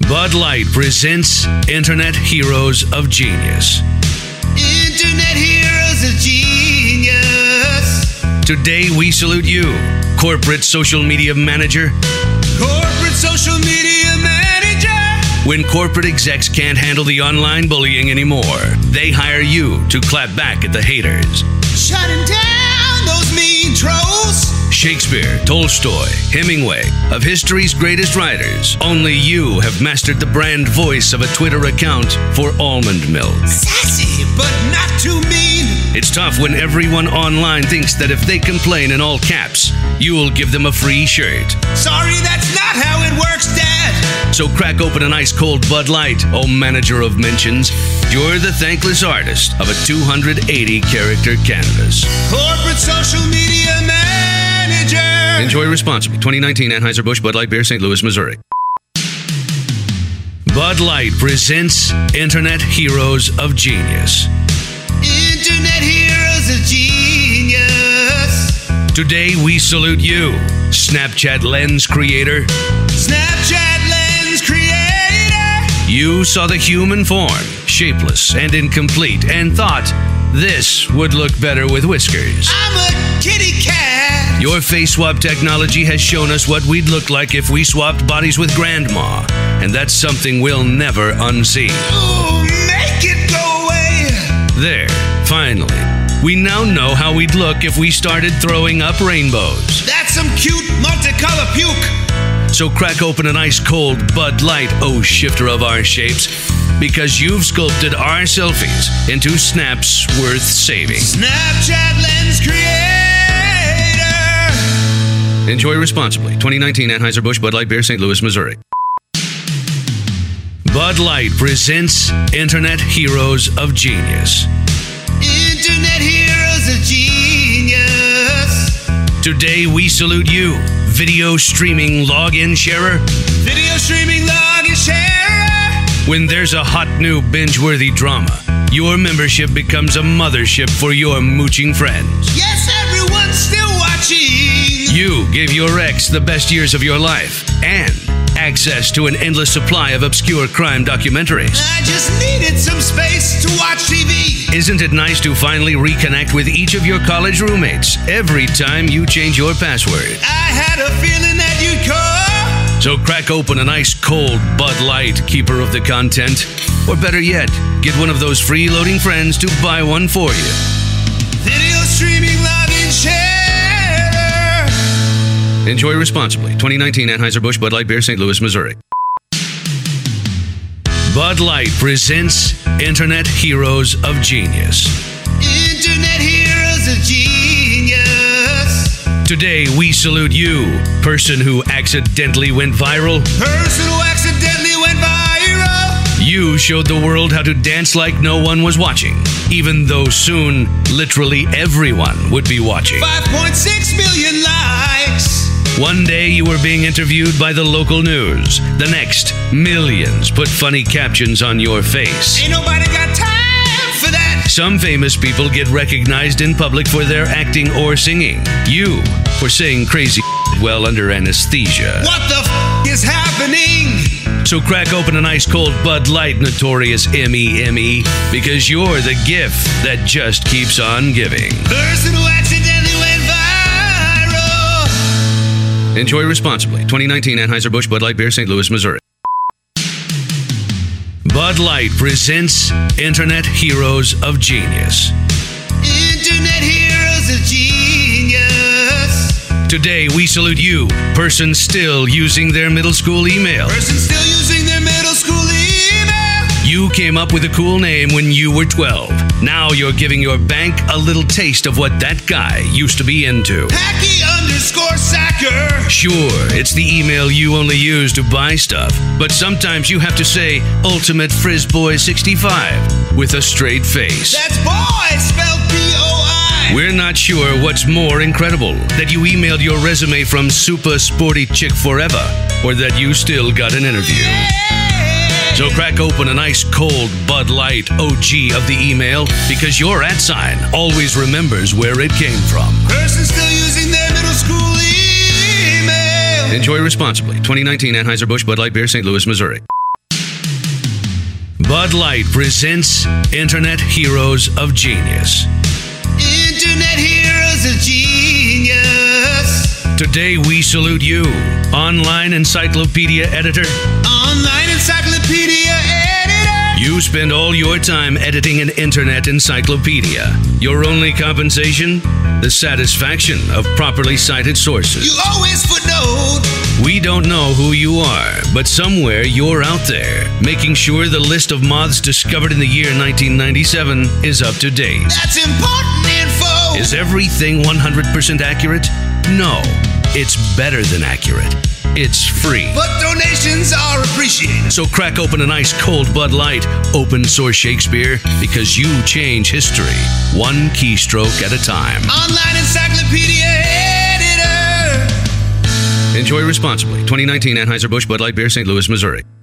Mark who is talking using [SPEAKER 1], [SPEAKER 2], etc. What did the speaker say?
[SPEAKER 1] Bud Light presents Internet Heroes of Genius.
[SPEAKER 2] Internet Heroes of Genius.
[SPEAKER 1] Today we salute you, corporate social media manager.
[SPEAKER 2] Corporate social media manager.
[SPEAKER 1] When corporate execs can't handle the online bullying anymore, they hire you to clap back at the haters.
[SPEAKER 2] Shutting down those mean trolls.
[SPEAKER 1] Shakespeare, Tolstoy, Hemingway, of history's greatest writers, only you have mastered the brand voice of a Twitter account for almond milk.
[SPEAKER 2] Sassy, but not too mean.
[SPEAKER 1] It's tough when everyone online thinks that if they complain in all caps, you'll give them a free shirt.
[SPEAKER 2] Sorry, that's not how it works, Dad.
[SPEAKER 1] So crack open an ice-cold Bud Light, oh manager of mentions. You're the thankless artist of a 280-character canvas.
[SPEAKER 2] Corporate social media manager.
[SPEAKER 1] Enjoy responsibly. 2019 Anheuser-Busch Bud Light Beer, St. Louis, Missouri. Bud Light presents Internet Heroes of Genius.
[SPEAKER 2] Internet Heroes of Genius.
[SPEAKER 1] Today we salute you, Snapchat Lens creator.
[SPEAKER 2] Snapchat Lens creator.
[SPEAKER 1] You saw the human form, shapeless and incomplete, and thought this would look better with whiskers.
[SPEAKER 2] I'm a kitty cat.
[SPEAKER 1] Your face swap technology has shown us what we'd look like if we swapped bodies with Grandma, and that's something we'll never unsee.
[SPEAKER 2] Ooh, make it go away.
[SPEAKER 1] There, finally. We now know how we'd look if we started throwing up rainbows.
[SPEAKER 2] That's some cute multicolor puke.
[SPEAKER 1] So crack open an ice-cold Bud Light, oh shifter of our shapes, because you've sculpted our selfies into snaps worth saving.
[SPEAKER 2] Snapchat Lens creator.
[SPEAKER 1] Enjoy responsibly. 2019 Anheuser-Busch Bud Light Beer, St. Louis, Missouri. Bud Light presents Internet Heroes of Genius.
[SPEAKER 2] Internet Heroes of Genius.
[SPEAKER 1] Today we salute you, video streaming login sharer.
[SPEAKER 2] Video streaming login sharer.
[SPEAKER 1] When there's a hot new binge-worthy drama, your membership becomes a mothership for your mooching friends.
[SPEAKER 2] Yes, everyone's still watching.
[SPEAKER 1] You gave your ex the best years of your life and access to an endless supply of obscure crime documentaries.
[SPEAKER 2] I just needed some space to watch TV.
[SPEAKER 1] Isn't it nice to finally reconnect with each of your college roommates every time you change your password?
[SPEAKER 2] I had a feeling that you'd come.
[SPEAKER 1] So crack open an ice-cold Bud Light, keeper of the content. Or better yet, get one of those freeloading friends to buy one for you.
[SPEAKER 2] Video streaming login sharer.
[SPEAKER 1] Enjoy responsibly. 2019 Anheuser-Busch Bud Light Beer, St. Louis, Missouri. Bud Light presents Internet Heroes of Genius.
[SPEAKER 2] Internet Heroes of Genius.
[SPEAKER 1] Today we salute you, person who accidentally went viral.
[SPEAKER 2] Person who accidentally went viral.
[SPEAKER 1] You showed the world how to dance like no one was watching, even though soon, literally everyone would be watching.
[SPEAKER 2] 5.6 million likes.
[SPEAKER 1] One day you were being interviewed by the local news. The next, millions put funny captions on your face.
[SPEAKER 2] Ain't nobody got time for that.
[SPEAKER 1] Some famous people get recognized in public for their acting or singing. You for saying crazy well under anesthesia.
[SPEAKER 2] What the is happening?
[SPEAKER 1] So crack open an ice-cold Bud Light, notorious M.E.M.E., because you're the gift that just keeps on giving.
[SPEAKER 2] Person who accidentally went viral.
[SPEAKER 1] Enjoy responsibly. 2019 Anheuser-Busch Bud Light Beer, St. Louis, Missouri. Bud Light presents Internet Heroes of Genius.
[SPEAKER 2] Internet Heroes of Genius.
[SPEAKER 1] Today we salute you, person still using their middle school email.
[SPEAKER 2] Person still using their middle school email.
[SPEAKER 1] You came up with a cool name when you were 12. Now you're giving your bank a little taste of what that guy used to be into.
[SPEAKER 2] Hacky_sacker.
[SPEAKER 1] Sure, it's the email you only use to buy stuff, but sometimes you have to say Ultimate Frizzboy 65 with a straight face.
[SPEAKER 2] That's boy spelled B-O-I.
[SPEAKER 1] We're not sure what's more incredible, that you emailed your resume from Super Sporty Chick Forever, or that you still got an interview. So crack open an ice-cold Bud Light OG of the email, because your @ always remembers where it came from.
[SPEAKER 2] Person still using their middle school email.
[SPEAKER 1] Enjoy responsibly. 2019 Anheuser-Busch Bud Light Beer, St. Louis, Missouri. Bud Light presents Internet Heroes of Genius.
[SPEAKER 2] Internet heroes of genius.
[SPEAKER 1] Today we salute you, online encyclopedia editor.
[SPEAKER 2] Online encyclopedia editor.
[SPEAKER 1] You spend all your time editing an internet encyclopedia. Your only compensation? The satisfaction of properly cited sources.
[SPEAKER 2] You always footnote.
[SPEAKER 1] We don't know who you are, but somewhere you're out there, making sure the list of moths discovered in the year 1997 is up to date.
[SPEAKER 2] That's important info.
[SPEAKER 1] Is everything 100% accurate? No, it's better than accurate. It's free.
[SPEAKER 2] But donations are appreciated.
[SPEAKER 1] So crack open an ice cold Bud Light, open source Shakespeare, because you change history, one keystroke at a time.
[SPEAKER 2] Online encyclopedia editor.
[SPEAKER 1] Enjoy responsibly. 2019 Anheuser-Busch Bud Light Beer, St. Louis, Missouri.